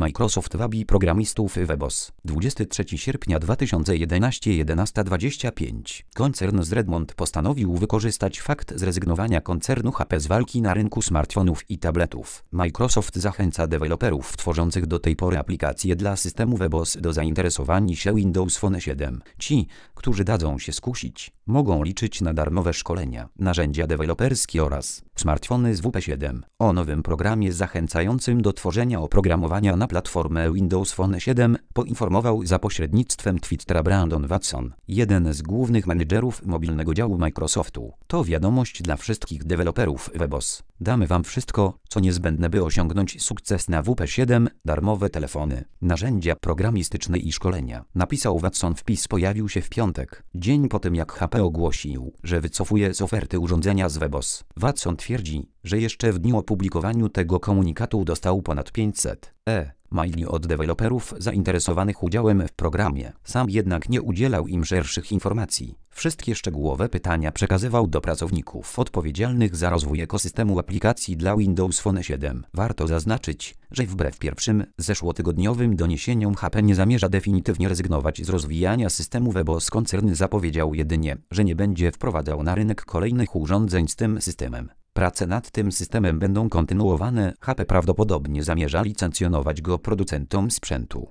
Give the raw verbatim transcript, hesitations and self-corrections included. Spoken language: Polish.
Microsoft wabi programistów WebOS. dwudziestego trzeciego sierpnia dwa tysiące jedenastego, jedenasta dwadzieścia pięć. Koncern z Redmond postanowił wykorzystać fakt zrezygnowania koncernu H P z walki na rynku smartfonów i tabletów. Microsoft zachęca deweloperów tworzących do tej pory aplikacje dla systemu WebOS do zainteresowania się Windows Phone siedem. Ci, którzy dadzą się skusić, mogą liczyć na darmowe szkolenia, narzędzia deweloperskie oraz smartfony z W P siedem. O nowym programie zachęcającym do tworzenia oprogramowania na platformę Windows Phone siedem poinformował za pośrednictwem Twittera Brandon Watson, jeden z głównych menedżerów mobilnego działu Microsoftu. To wiadomość dla wszystkich deweloperów WebOS. Damy Wam wszystko, co niezbędne, by osiągnąć sukces na W P siedem, darmowe telefony, narzędzia programistyczne i szkolenia. Napisał Watson. Wpis pojawił się w piątek, dzień po tym jak H P ogłosił, że wycofuje z oferty urządzenia z WebOS. Watson twierdzi, że jeszcze w dniu opublikowaniu tego komunikatu dostał ponad pięćset e-maili od deweloperów zainteresowanych udziałem w programie. Sam jednak nie udzielał im szerszych informacji. Wszystkie szczegółowe pytania przekazywał do pracowników odpowiedzialnych za rozwój ekosystemu aplikacji dla Windows Phone siedem. Warto zaznaczyć, że wbrew pierwszym zeszłotygodniowym doniesieniom H P nie zamierza definitywnie rezygnować z rozwijania systemu WebOS. Koncern zapowiedział jedynie, że nie będzie wprowadzał na rynek kolejnych urządzeń z tym systemem. Prace nad tym systemem będą kontynuowane. H P prawdopodobnie zamierza licencjonować go producentom sprzętu.